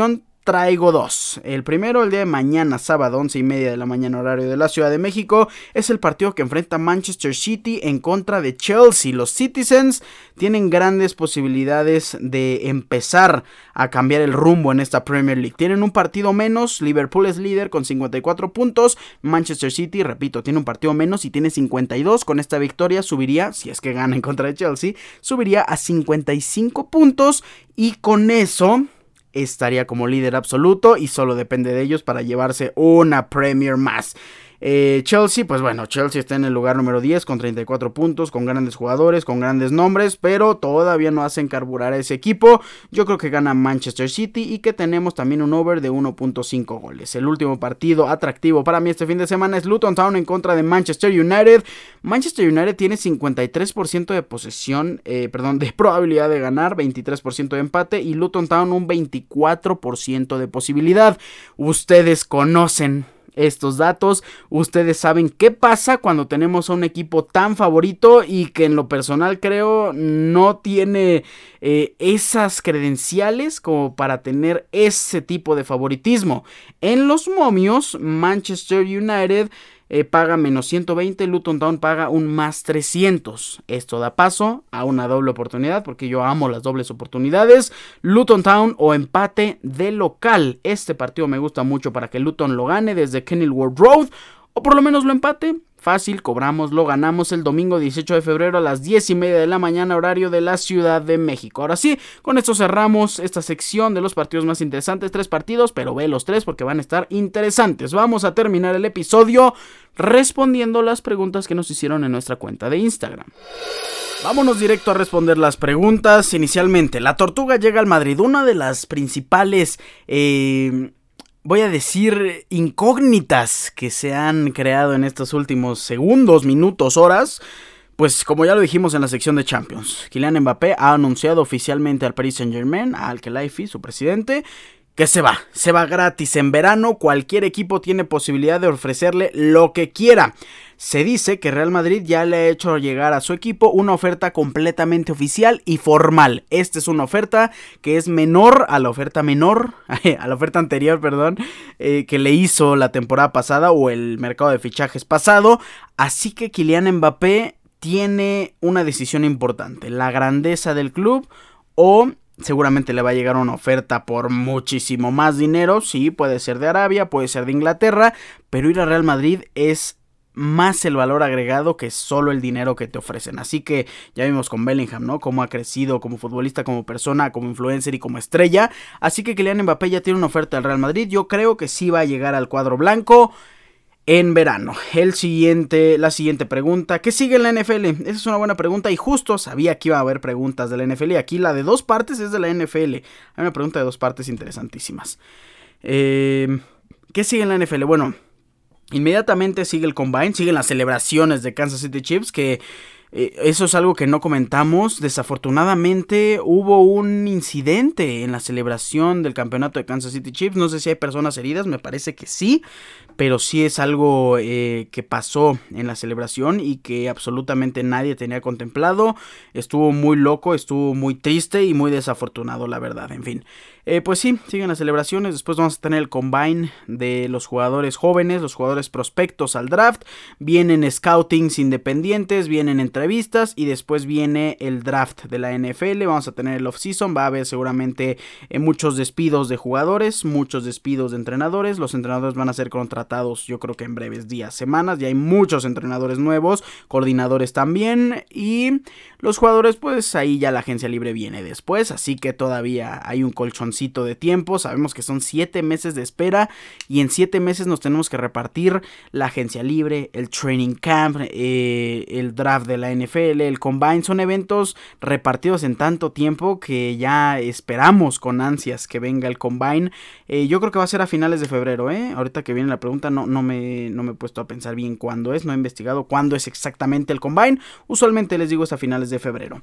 traigo dos. El primero, el día de mañana, sábado, 11:30 de la mañana, horario de la Ciudad de México, es el partido que enfrenta Manchester City en contra de Chelsea. Los Citizens tienen grandes posibilidades de empezar a cambiar el rumbo en esta Premier League. Tienen un partido menos, Liverpool es líder con 54 puntos, Manchester City, repito, tiene un partido menos y tiene 52. Con esta victoria subiría, si es que gana en contra de Chelsea, subiría a 55 puntos y con eso estaría como líder absoluto y solo depende de ellos para llevarse una Premier más. Chelsea, pues bueno, Chelsea está en el lugar número 10 con 34 puntos, con grandes jugadores, con grandes nombres, pero todavía no hacen carburar a ese equipo. Yo creo que gana Manchester City y que tenemos también un over de 1.5 goles. El último partido atractivo para mí este fin de semana es Luton Town en contra de Manchester United. Manchester United tiene 53% de posesión, de probabilidad de ganar, 23% de empate y Luton Town un 24% de posibilidad. Ustedes conocen estos datos, ustedes saben qué pasa cuando tenemos a un equipo tan favorito y que en lo personal creo no tiene esas credenciales como para tener ese tipo de favoritismo. En los momios, Manchester United paga menos 120, Luton Town paga un más 300. Esto da paso a una doble oportunidad porque yo amo las dobles oportunidades. Luton Town o empate de local. Este partido me gusta mucho para que Luton lo gane desde Kenilworth Road o por lo menos lo empate. Fácil, cobramos, lo ganamos el domingo 18 de febrero a las 10:30 de la mañana, horario de la Ciudad de México. Ahora sí, con esto cerramos esta sección de los partidos más interesantes. 3 partidos, pero ve los 3 porque van a estar interesantes. Vamos a terminar el episodio respondiendo las preguntas que nos hicieron en nuestra cuenta de Instagram. Vámonos directo a responder las preguntas. Inicialmente, la Tortuga llega al Madrid. Una de las principales voy a decir incógnitas que se han creado en estos últimos segundos, minutos, horas. Pues como ya lo dijimos en la sección de Champions, Kylian Mbappé ha anunciado oficialmente al Paris Saint-Germain, a Al-Khelaifi, su presidente, que se va gratis en verano. Cualquier equipo tiene posibilidad de ofrecerle lo que quiera. Se dice que Real Madrid ya le ha hecho llegar a su equipo una oferta completamente oficial y formal. Esta es una oferta que es menor a la oferta anterior, que le hizo la temporada pasada o el mercado de fichajes pasado. Así que Kylian Mbappé tiene una decisión importante: la grandeza del club o seguramente le va a llegar una oferta por muchísimo más dinero. Sí, puede ser de Arabia, puede ser de Inglaterra, pero ir a Real Madrid es más el valor agregado que solo el dinero que te ofrecen. Así que ya vimos con Bellingham, ¿no? Cómo ha crecido como futbolista, como persona, como influencer y como estrella. Así que Kylian Mbappé ya tiene una oferta del Real Madrid. Yo creo que sí va a llegar al cuadro blanco en verano. La siguiente pregunta: ¿qué sigue en la NFL? Esa es una buena pregunta y justo sabía que iba a haber preguntas de la NFL. Y aquí la de 2 partes es de la NFL. Hay una pregunta de 2 partes interesantísimas. ¿Qué sigue en la NFL? Bueno, inmediatamente sigue el Combine, siguen las celebraciones de Kansas City Chiefs, que eso es algo que no comentamos. Desafortunadamente hubo un incidente en la celebración del campeonato de Kansas City Chiefs. No sé si hay personas heridas, me parece que sí, pero sí es algo que pasó en la celebración y que absolutamente nadie tenía contemplado. Estuvo muy loco, estuvo muy triste y muy desafortunado, la verdad. En fin, pues sí, siguen las celebraciones. Después vamos a tener el Combine de los jugadores jóvenes, los jugadores prospectos al draft. Vienen scoutings independientes, vienen entrevistas y después viene el draft de la NFL. Vamos a tener el off-season, va a haber seguramente muchos despidos de jugadores, muchos despidos de entrenadores. Los entrenadores van a ser contratados yo creo que en breves días, semanas. Ya hay muchos entrenadores nuevos, coordinadores también, y los jugadores, pues ahí ya la agencia libre viene después, así que todavía hay un colchoncito de tiempo. Sabemos que son 7 meses de espera y en 7 meses nos tenemos que repartir la agencia libre, el training camp, el draft de la NFL, el Combine. Son eventos repartidos en tanto tiempo que ya esperamos con ansias que venga el Combine. Yo creo que va a ser a finales de febrero, ahorita que viene la pregunta no me he puesto a pensar bien cuándo es, no he investigado cuándo es exactamente el Combine. Usualmente les digo es a finales de febrero.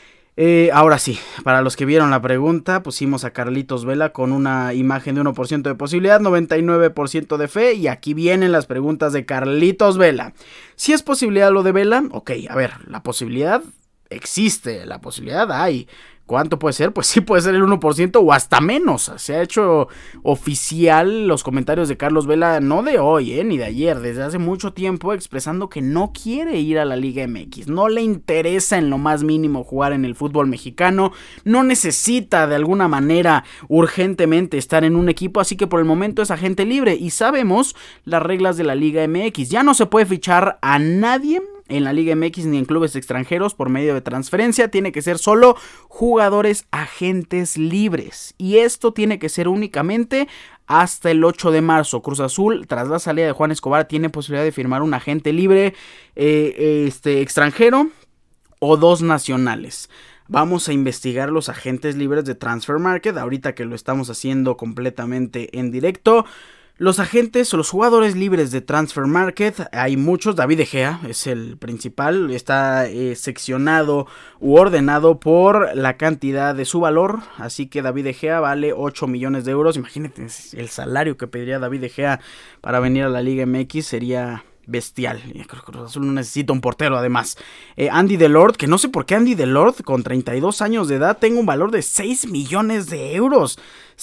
Ahora sí, para los que vieron la pregunta, pusimos a Carlitos Vela con una imagen de 1% de posibilidad, 99% de fe, y aquí vienen las preguntas de Carlitos Vela. Si es posibilidad lo de Vela, ok, a ver, la posibilidad existe, la posibilidad hay. ¿Cuánto puede ser? Pues sí puede ser el 1% o hasta menos. Se ha hecho oficial los comentarios de Carlos Vela, no de hoy, ni de ayer, desde hace mucho tiempo, expresando que no quiere ir a la Liga MX. No le interesa en lo más mínimo jugar en el fútbol mexicano. No necesita de alguna manera urgentemente estar en un equipo, así que por el momento es agente libre. Y sabemos las reglas de la Liga MX. Ya no se puede fichar a nadie en la Liga MX ni en clubes extranjeros por medio de transferencia. Tiene que ser solo jugadores agentes libres, y esto tiene que ser únicamente hasta el 8 de marzo. Cruz Azul, tras la salida de Juan Escobar, tiene posibilidad de firmar un agente libre extranjero o 2 nacionales. Vamos a investigar los agentes libres de Transfer Market ahorita que lo estamos haciendo completamente en directo. Los agentes o los jugadores libres de Transfer Market, hay muchos. David De Gea es el principal, está seccionado u ordenado por la cantidad de su valor, así que David De Gea vale 8 millones de euros. Imagínate el salario que pediría David De Gea para venir a la Liga MX, sería bestial. Creo que Cruz Azul no necesita un portero además. Andy Delort, que no sé por qué Andy Delort con 32 años de edad tenga un valor de 6 millones de euros.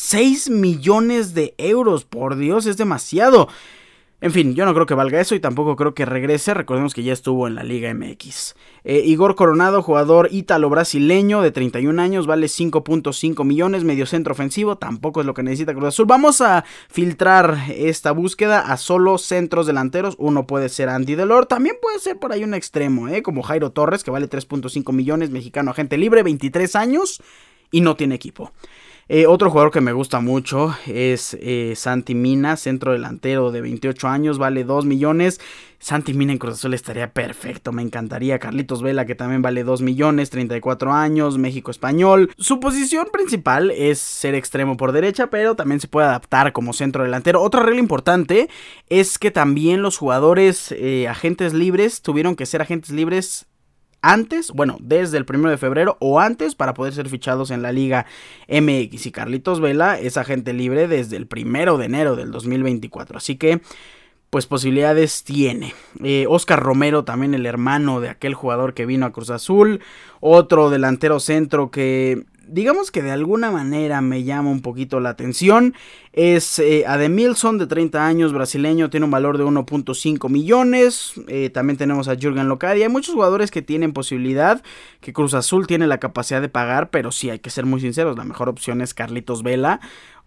6 millones de euros, por Dios, es demasiado. En fin, yo no creo que valga eso y tampoco creo que regrese. Recordemos que ya estuvo en la Liga MX. Igor Coronado, jugador ítalo-brasileño de 31 años, vale 5.5 millones, mediocentro ofensivo, tampoco es lo que necesita Cruz Azul. Vamos a filtrar esta búsqueda a solo centros delanteros. Uno puede ser Andy Delort, también puede ser por ahí un extremo, como Jairo Torres, que vale 3.5 millones, mexicano, agente libre, 23 años y no tiene equipo. Otro jugador que me gusta mucho es Santi Mina, centro delantero de 28 años, vale 2 millones. Santi Mina en Cruz Azul estaría perfecto, me encantaría. Carlitos Vela, que también vale 2 millones, 34 años, México español. Su posición principal es ser extremo por derecha, pero también se puede adaptar como centro delantero. Otra regla importante es que también los jugadores agentes libres tuvieron que ser agentes libres antes, desde el 1 de febrero o antes para poder ser fichados en la Liga MX. Y Carlitos Vela es agente libre desde el 1 de enero del 2024. Así que, pues posibilidades tiene. Oscar Romero, también el hermano de aquel jugador que vino a Cruz Azul. Otro delantero centro que, digamos que de alguna manera me llama un poquito la atención, es Ademilson, de 30 años, brasileño, tiene un valor de 1.5 millones. También tenemos a Jürgen Locadia. Hay muchos jugadores que tienen posibilidad, que Cruz Azul tiene la capacidad de pagar, pero sí hay que ser muy sinceros, la mejor opción es Carlitos Vela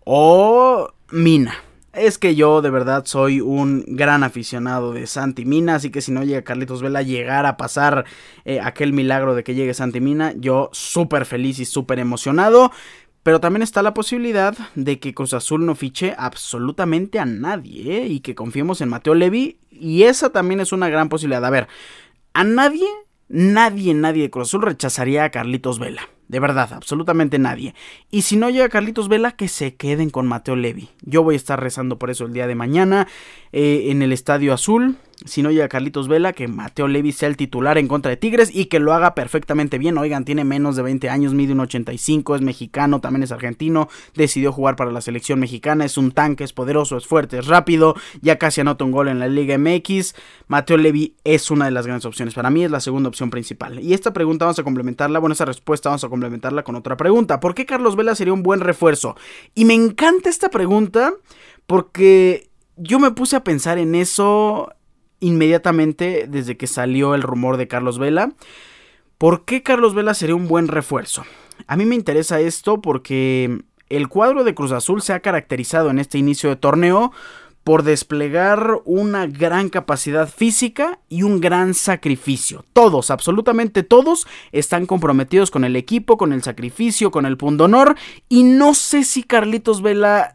o Mina. Es que yo de verdad soy un gran aficionado de Santi Mina, así que si no llega Carlitos Vela, llegar a pasar aquel milagro de que llegue Santi Mina, yo súper feliz y súper emocionado. Pero también está la posibilidad de que Cruz Azul no fiche absolutamente a nadie, y que confiemos en Mateo Levi, y esa también es una gran posibilidad. A ver, a nadie de Cruz Azul rechazaría a Carlitos Vela. De verdad, absolutamente nadie. Y si no llega Carlitos Vela, que se queden con Mateo Levi. Yo voy a estar rezando por eso el día de mañana en el Estadio Azul. Si no llega Carlitos Vela, que Mateo Levi sea el titular en contra de Tigres y que lo haga perfectamente bien. Oigan, tiene menos de 20 años, mide 1.85, es mexicano, también es argentino. Decidió jugar para la selección mexicana, es un tanque, es poderoso, es fuerte, es rápido. Ya casi anota un gol en la Liga MX. Mateo Levi es una de las grandes opciones. Para mí es la segunda opción principal. Y esta pregunta vamos a complementarla, esa respuesta vamos a complementarla con otra pregunta. ¿Por qué Carlos Vela sería un buen refuerzo? Y me encanta esta pregunta porque yo me puse a pensar en eso inmediatamente desde que salió el rumor de Carlos Vela. ¿Por qué Carlos Vela sería un buen refuerzo? A mí me interesa esto porque el cuadro de Cruz Azul se ha caracterizado en este inicio de torneo por desplegar una gran capacidad física y un gran sacrificio. Todos, absolutamente todos, están comprometidos con el equipo, con el sacrificio, con el pundonor, y no sé si Carlitos Vela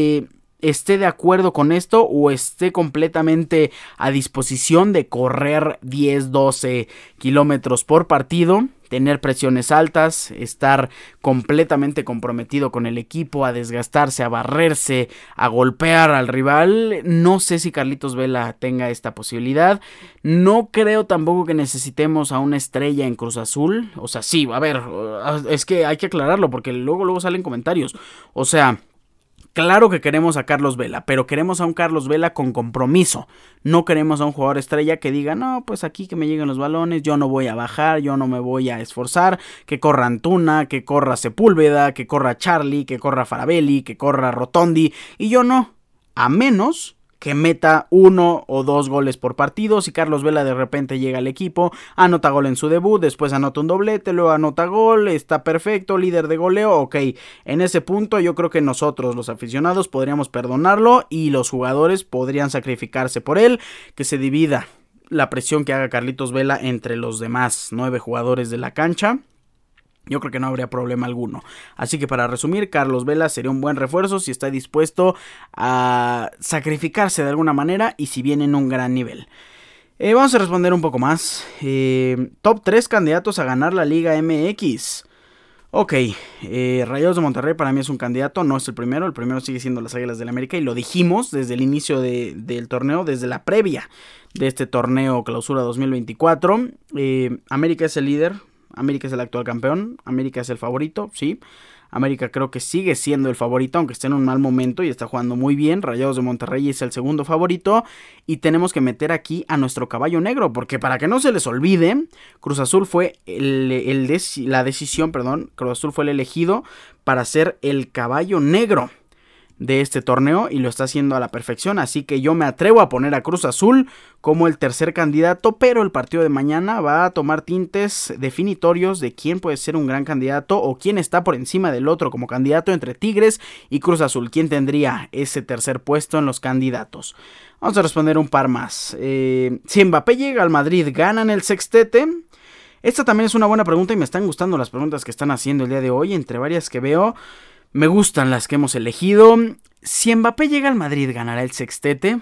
esté de acuerdo con esto o esté completamente a disposición de correr 10, 12 kilómetros por partido, tener presiones altas, estar completamente comprometido con el equipo, a desgastarse, a barrerse, a golpear al rival. No sé si Carlitos Vela tenga esta posibilidad. No creo tampoco que necesitemos a una estrella en Cruz Azul. O sea, sí, a ver, es que hay que aclararlo porque luego salen comentarios. O sea, Claro que queremos a Carlos Vela, pero queremos a un Carlos Vela con compromiso. No queremos a un jugador estrella que diga, no, pues aquí que me lleguen los balones, yo no voy a bajar, yo no me voy a esforzar, que corra Antuna, que corra Sepúlveda, que corra Charlie, que corra Farabelli, que corra Rotondi, y yo no. A menos que meta 1 o 2 goles por partido. Si Carlos Vela de repente llega al equipo, anota gol en su debut, después anota un doblete, luego anota gol, está perfecto, líder de goleo, ok. En ese punto yo creo que nosotros, los aficionados, podríamos perdonarlo y los jugadores podrían sacrificarse por él, que se divida la presión que haga Carlitos Vela entre los demás 9 jugadores de la cancha. Yo creo que no habría problema alguno. Así que para resumir, Carlos Vela sería un buen refuerzo si está dispuesto a sacrificarse de alguna manera y si viene en un gran nivel. Vamos a responder un poco más. Top 3 candidatos a ganar la Liga MX. Ok, Rayados de Monterrey para mí es un candidato, no es el primero sigue siendo las Águilas del América y lo dijimos desde el inicio del torneo, desde la previa de este torneo Clausura 2024. América es el líder. América es el actual campeón, América es el favorito, sí. América creo que sigue siendo el favorito, aunque esté en un mal momento y está jugando muy bien. Rayados de Monterrey es el segundo favorito. Y tenemos que meter aquí a nuestro caballo negro, porque para que no se les olvide, Cruz Azul fue Cruz Azul fue el elegido para ser el caballo negro de este torneo y lo está haciendo a la perfección, así que yo me atrevo a poner a Cruz Azul como el tercer candidato, pero el partido de mañana va a tomar tintes definitorios de quién puede ser un gran candidato o quién está por encima del otro como candidato entre Tigres y Cruz Azul, quién tendría ese tercer puesto en los candidatos. Vamos a responder un par más. Si Mbappé llega al Madrid, ¿ganan el sextete? Esta también es una buena pregunta y me están gustando las preguntas que están haciendo el día de hoy, entre varias que veo. Me gustan las que hemos elegido. Si Mbappé llega al Madrid, ¿ganará el sextete?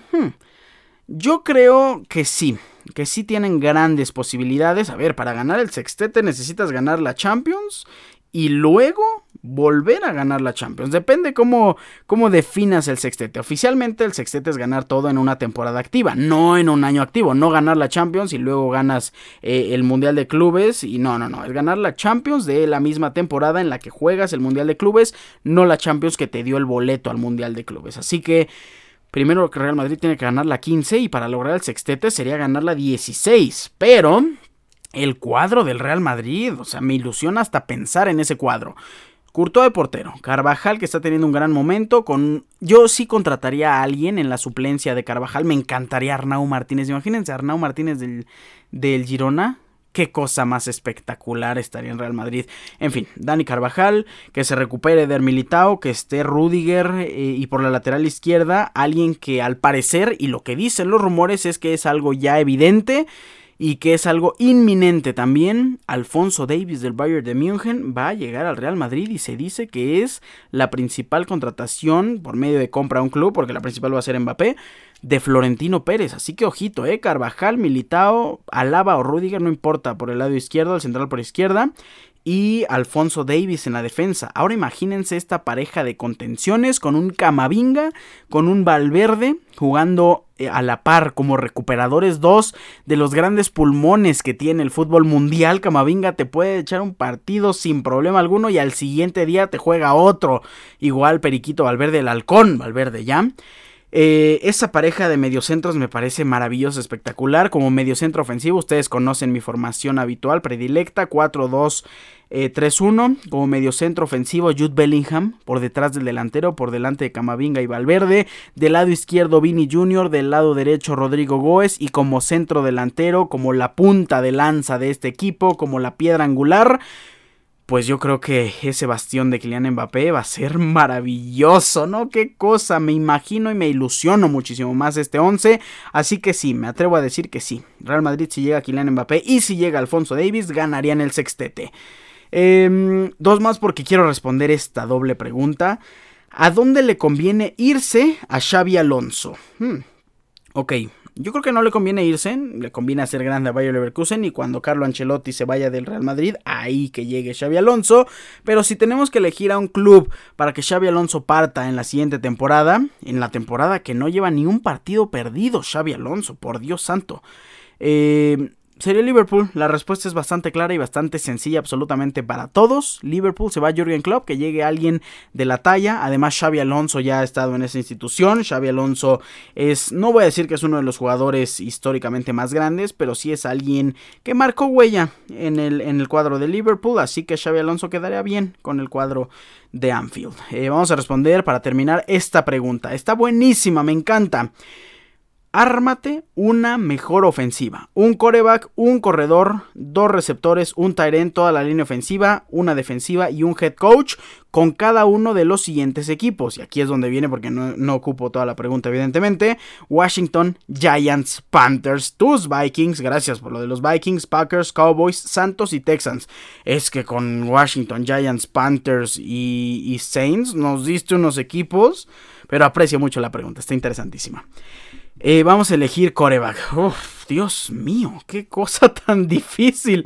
Yo creo que sí tienen grandes posibilidades. A ver, para ganar el sextete necesitas ganar la Champions y luego volver a ganar la Champions. Depende cómo definas el sextete. Oficialmente el sextete es ganar todo en una temporada activa, no en un año activo. No ganar la Champions y luego ganas el Mundial de Clubes. Y no. Es ganar la Champions de la misma temporada en la que juegas el Mundial de Clubes, no la Champions que te dio el boleto al Mundial de Clubes. Así que primero Real Madrid tiene que ganar la 15 y para lograr el sextete sería ganar la 16. Pero el cuadro del Real Madrid, o sea, me ilusiona hasta pensar en ese cuadro. Courtois de portero, Carvajal que está teniendo un gran momento, yo sí contrataría a alguien en la suplencia de Carvajal, me encantaría Arnau Martínez, imagínense Arnau Martínez del Girona, qué cosa más espectacular estaría en Real Madrid. En fin, Dani Carvajal, que se recupere Eder Militao, que esté Rüdiger y por la lateral izquierda, alguien que al parecer, y lo que dicen los rumores es que es algo ya evidente, y que es algo inminente también, Alphonso Davies del Bayern de München va a llegar al Real Madrid y se dice que es la principal contratación por medio de compra a un club, porque la principal va a ser Mbappé, de Florentino Pérez. Así que ojito, Carvajal, Militao, Alaba o Rüdiger, no importa, por el lado izquierdo, el central por izquierda, y Alphonso Davies en la defensa. Ahora imagínense esta pareja de contenciones con un Camavinga, con un Valverde jugando a la par como recuperadores, dos de los grandes pulmones que tiene el fútbol mundial. Camavinga te puede echar un partido sin problema alguno y al siguiente día te juega otro. Igual Periquito Valverde, el halcón Valverde ya. Esa pareja de mediocentros me parece maravillosa, espectacular. Como mediocentro ofensivo, ustedes conocen mi formación habitual, predilecta, 4-2-3-1. Como mediocentro ofensivo, Jude Bellingham, por detrás del delantero, por delante de Camavinga y Valverde. Del lado izquierdo, Vini Jr., del lado derecho, Rodrigo Góez. Y como centro delantero, como la punta de lanza de este equipo, como la piedra angular, pues yo creo que ese bastión de Kylian Mbappé va a ser maravilloso, ¿no? Qué cosa, me imagino y me ilusiono muchísimo más este 11, así que sí, me atrevo a decir que sí. Real Madrid, si llega Kylian Mbappé y si llega Alphonso Davies, ganarían el sextete. Dos más porque quiero responder esta doble pregunta. ¿A dónde le conviene irse a Xabi Alonso? Ok. Yo creo que no le conviene irse, le conviene hacer grande a Bayer Leverkusen y cuando Carlo Ancelotti se vaya del Real Madrid, ahí que llegue Xabi Alonso. Pero si tenemos que elegir a un club para que Xabi Alonso parta en la siguiente temporada, en la temporada que no lleva ni un partido perdido Xabi Alonso, por Dios santo, sería Liverpool. La respuesta es bastante clara y bastante sencilla absolutamente para todos. Liverpool, se va Jürgen Klopp, que llegue alguien de la talla. Además, Xabi Alonso ya ha estado en esa institución. Xabi Alonso es, no voy a decir que es uno de los jugadores históricamente más grandes, pero sí es alguien que marcó huella en el cuadro de Liverpool. Así que Xabi Alonso quedaría bien con el cuadro de Anfield. Vamos a responder para terminar esta pregunta. Está buenísima, me encanta. Ármate una mejor ofensiva. Un quarterback, un corredor, 2 receptores, un tight end, toda la línea ofensiva, una defensiva y un head coach con cada uno de los siguientes equipos. Y aquí es donde viene, porque no ocupo toda la pregunta evidentemente. Washington, Giants, Panthers, tus Vikings, gracias por lo de los Vikings, Packers, Cowboys, Santos y Texans. Es que con Washington, Giants, Panthers y Saints nos diste unos equipos, pero aprecio mucho la pregunta, está interesantísima. Vamos a elegir quarterback. Uf, Dios mío, qué cosa tan difícil.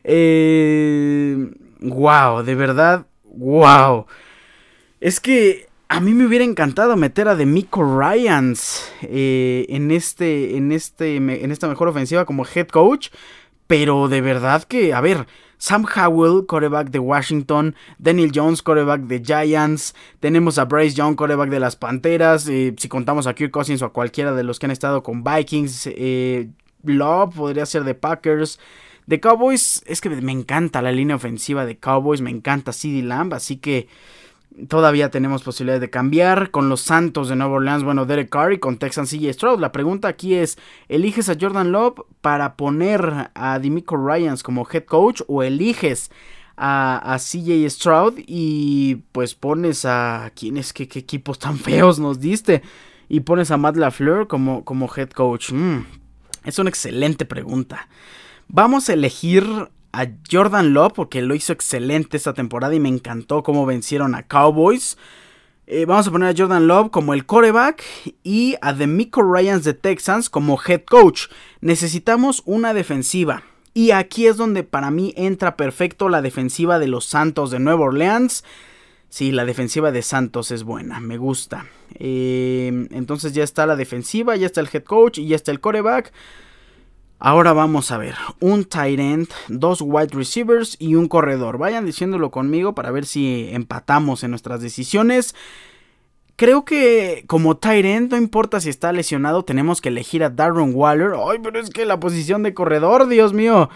Wow, de verdad, wow. Es que a mí me hubiera encantado meter a DeMeco Ryans en esta mejor ofensiva como head coach, pero de verdad que, a ver, Sam Howell, quarterback de Washington, Daniel Jones, quarterback de Giants, tenemos a Bryce Young, quarterback de las Panteras, si contamos a Kirk Cousins o a cualquiera de los que han estado con Vikings, Love podría ser de Packers. De Cowboys, es que me encanta la línea ofensiva de Cowboys, me encanta CeeDee Lamb, así que todavía tenemos posibilidad de cambiar. Con los Santos de Nueva Orleans, bueno, Derek Carr, y con Texans CJ Stroud. La pregunta aquí es, ¿eliges a Jordan Love para poner a DeMeco Ryans como head coach o eliges a CJ Stroud y pues pones a... ¿Quiénes? ¿Qué equipos tan feos nos diste? Y pones a Matt LaFleur como head coach. Es una excelente pregunta. Vamos a elegir a Jordan Love porque lo hizo excelente esta temporada y me encantó cómo vencieron a Cowboys. Vamos a poner a Jordan Love como el quarterback y a DeMeco Ryans de Texans como head coach. Necesitamos una defensiva y aquí es donde para mí entra perfecto la defensiva de los Santos de Nueva Orleans. Sí, la defensiva de Santos es buena, me gusta. Entonces ya está la defensiva, ya está el head coach y ya está el quarterback. Ahora vamos a ver, un tight end, 2 wide receivers y un corredor. Vayan diciéndolo conmigo para ver si empatamos en nuestras decisiones. Creo que como tight end, no importa si está lesionado, tenemos que elegir a Darren Waller. Ay, pero es que la posición de corredor, Dios mío.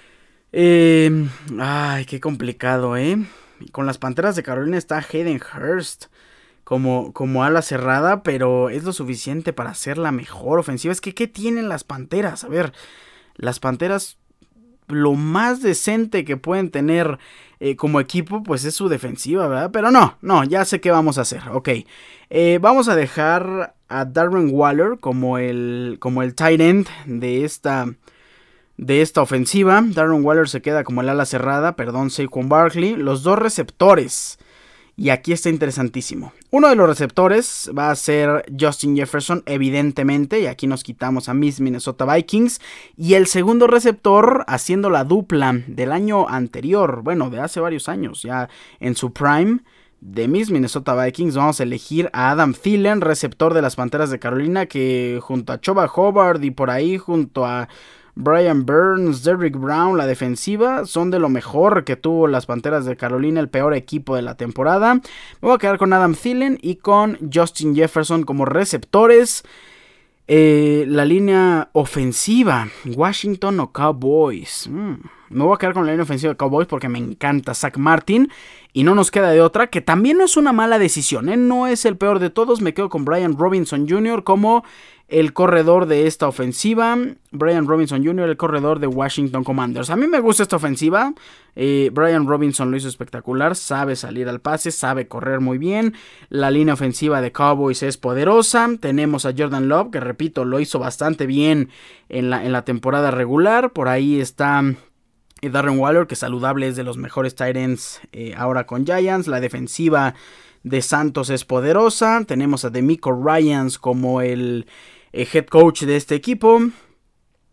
Ay, qué complicado, Con las Panteras de Carolina está Hayden Hurst como ala cerrada, pero es lo suficiente para hacer la mejor ofensiva. Es que, ¿qué tienen las Panteras? A ver, las Panteras, lo más decente que pueden tener como equipo, pues es su defensiva, ¿verdad? Pero no, ya sé qué vamos a hacer, ok. Vamos a dejar a Darren Waller como el tight end de esta ofensiva. Darren Waller se queda como el ala cerrada, Saquon Barkley. Los 2 receptores. Y aquí está interesantísimo. Uno de los receptores va a ser Justin Jefferson, evidentemente. Y aquí nos quitamos a mis Minnesota Vikings. Y el segundo receptor, haciendo la dupla del año anterior. Bueno, de hace varios años, ya en su prime, de mis Minnesota Vikings. Vamos a elegir a Adam Thielen, receptor de las Panteras de Carolina. Que junto a Chuba Hubbard y por ahí junto a Brian Burns, Derrick Brown, la defensiva, son de lo mejor que tuvo las Panteras de Carolina, el peor equipo de la temporada. Me voy a quedar con Adam Thielen y con Justin Jefferson como receptores. La línea ofensiva, Washington o Cowboys. Me voy a quedar con la línea ofensiva de Cowboys porque me encanta Zach Martin. Y no nos queda de otra, que también no es una mala decisión, no es el peor de todos. Me quedo con Brian Robinson Jr. como el corredor de esta ofensiva. Brian Robinson Jr., el corredor de Washington Commanders. A mí me gusta esta ofensiva. Brian Robinson lo hizo espectacular. Sabe salir al pase, sabe correr muy bien. La línea ofensiva de Cowboys es poderosa. Tenemos a Jordan Love, que repito, lo hizo bastante bien en la temporada regular. Por ahí está Darren Waller, que saludable es de los mejores tight ends ahora con Giants. La defensiva de Santos es poderosa. Tenemos a DeMeco Ryans como el head coach de este equipo.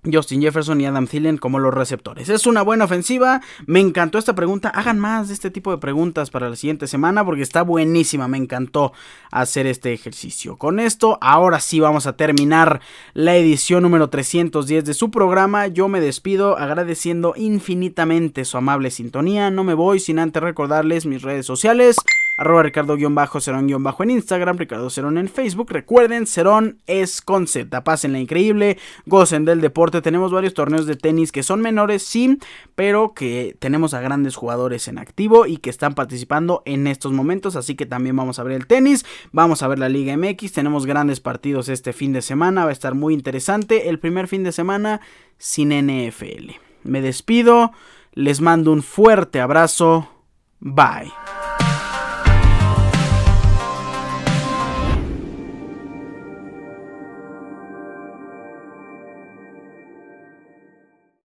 Justin Jefferson y Adam Thielen como los receptores. Es una buena ofensiva. Me encantó esta pregunta. Hagan más de este tipo de preguntas para la siguiente semana porque está buenísima. Me encantó hacer este ejercicio. Con esto, ahora sí vamos a terminar la edición número 310 de su programa. Yo me despido agradeciendo infinitamente su amable sintonía. No me voy sin antes recordarles mis redes sociales. @Ricardo_Cerón- en Instagram, Ricardo Cerón en Facebook. Recuerden, Cerón es con Z. Pásenla increíble, gocen del deporte. Tenemos varios torneos de tenis que son menores, sí, pero que tenemos a grandes jugadores en activo y que están participando en estos momentos. Así que también vamos a ver el tenis, vamos a ver la Liga MX. Tenemos grandes partidos este fin de semana, va a estar muy interesante. El primer fin de semana sin NFL. Me despido, les mando un fuerte abrazo. Bye.